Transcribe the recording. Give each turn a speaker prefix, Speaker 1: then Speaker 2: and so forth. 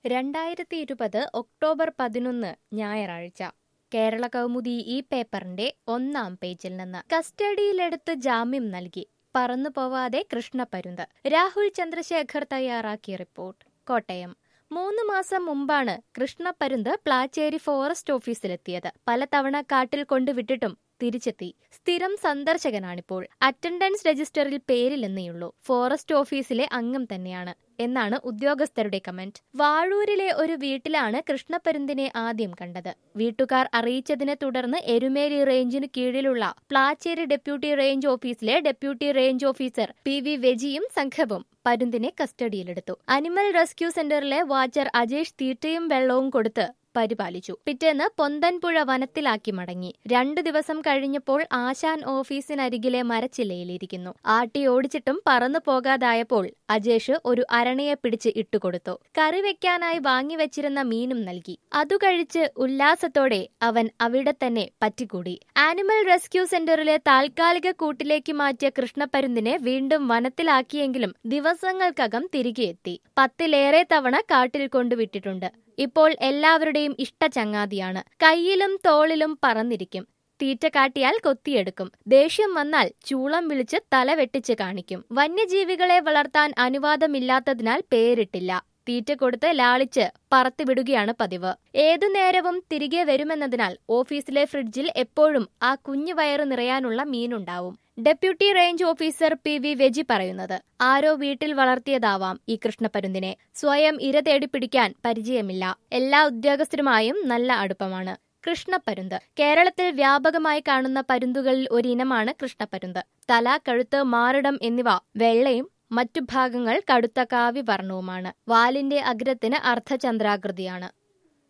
Speaker 1: 2020 October 11 ഞായറാഴ്ച കേരള കൗമുദി ഈ പേപ്പറിന്റെ 1-ാം പേജിൽ നിന്ന് കസ്റ്റഡിയിലെടുത്ത് ജാമ്യം നൽകി പറന്നുപോവാതെ കൃഷ്ണപരുന്ത്. രാഹുൽ ചന്ദ്രശേഖർ തയ്യാറാക്കിയ റിപ്പോർട്ട്. കോട്ടയം. 3 മാസം മുമ്പാണ് കൃഷ്ണപരുന്ത് പ്ലാച്ചേരി ഫോറസ്റ്റ് ഓഫീസിലെത്തിയത്. പലതവണ കാട്ടിൽ കൊണ്ടുവിട്ടിട്ടും തിരിച്ചെത്തി. സ്ഥിരം സന്ദർശകനാണിപ്പോൾ. അറ്റൻഡൻസ് രജിസ്റ്ററിൽ പേരില്ലെന്നേയുള്ളൂ. ഫോറസ്റ്റ് ഓഫീസിലെ അംഗം തന്നെയാണ് എന്നാണ് ഉദ്യോഗസ്ഥരുടെ കമന്റ്. വാഴൂരിലെ ഒരു വീട്ടിലാണ് കൃഷ്ണപരുന്തിനെ ആദ്യം കണ്ടത്. വീട്ടുകാർ അറിയിച്ചതിനെ തുടർന്ന് എരുമേലി റേഞ്ചിനു കീഴിലുള്ള പ്ലാച്ചേരി ഡെപ്യൂട്ടി റേഞ്ച് ഓഫീസിലെ ഡെപ്യൂട്ടി റേഞ്ച് ഓഫീസർ PV വെജിയും സംഘവും പരുന്തിനെ കസ്റ്റഡിയിലെടുത്തു. അനിമൽ റെസ്ക്യൂ സെന്ററിലെ വാച്ചർ അജേഷ് തീറ്റയും വെള്ളവും കൊടുത്ത് പരിപാലിച്ചു. പിറ്റേന്ന് പൊന്തൻപുഴ വനത്തിലാക്കി മടങ്ങി. 2 ദിവസം കഴിഞ്ഞപ്പോൾ ആശാൻ ഓഫീസിനരികിലെ മരച്ചില്ലയിലിരിക്കുന്നു. ആട്ടി ഓടിച്ചിട്ടും പറന്നു പോകാതായപ്പോൾ അജേഷ് ഒരു അരണയെ പിടിച്ച് ഇട്ടുകൊടുത്തു. കറി വെക്കാനായി വാങ്ങിവെച്ചിരുന്ന മീനും നൽകി. അതു കഴിച്ച് ഉല്ലാസത്തോടെ അവൻ അവിടെ തന്നെ പറ്റിക്കൂടി. ആനിമൽ റെസ്ക്യൂ സെന്ററിലെ താൽക്കാലിക കൂട്ടിലേക്ക് മാറ്റിയ കൃഷ്ണപരുന്തിനെ വീണ്ടും വനത്തിലാക്കിയെങ്കിലും ദിവസങ്ങൾക്കകം തിരികെ എത്തി. 10-ലേറെ തവണ കാട്ടിൽ കൊണ്ടുവിട്ടിട്ടുണ്ട്. ഇപ്പോൾ എല്ലാവരുടെയും ഇഷ്ടചങ്ങാതിയാണ്. കയ്യിലും തോളിലും പറന്നിരിക്കും. തീറ്റ കാട്ടിയാൽ കൊത്തിയെടുക്കും. ദേഷ്യം വന്നാൽ ചൂളം വിളിച്ച് തല വെട്ടിച്ച് കാണിക്കും. വന്യജീവികളെ വളർത്താൻ അനുവാദമില്ലാത്തതിനാൽ പേരിട്ടില്ല. തീറ്റ കൊടുത്ത് ലാളിച്ച് പറത്തിവിടുകയാണ് പതിവ്. ഏതു നേരവും തിരികെ വരുമെന്നതിനാൽ ഓഫീസിലെ ഫ്രിഡ്ജിൽ എപ്പോഴും ആ കുഞ്ഞു വയറ് നിറയാനുള്ള മീനുണ്ടാവും. ഡെപ്യൂട്ടി റേഞ്ച് ഓഫീസർ PV വെജി പറയുന്നത്, ആരോ വീട്ടിൽ വളർത്തിയതാവാം ഈ കൃഷ്ണപരുന്തിനെ. സ്വയം ഇര തേടി പിടിക്കാൻ പരിചയമില്ല. എല്ലാ ഉദ്യോഗസ്ഥരുമായും നല്ല അടുപ്പമാണ്. കൃഷ്ണപരുന്ത് കേരളത്തിൽ വ്യാപകമായി കാണുന്ന പരുന്തുകളിൽ ഒരിനമാണ് കൃഷ്ണപരുന്ത്. തല, കഴുത്ത്, മാറിടം എന്നിവ വെള്ളയും മറ്റു ഭാഗങ്ങൾ കടുത്ത കാവി വർണ്ണവുമാണ്. വാലിന്റെ അഗ്രത്തിന് അർദ്ധചന്ദ്രാകൃതിയാണ്.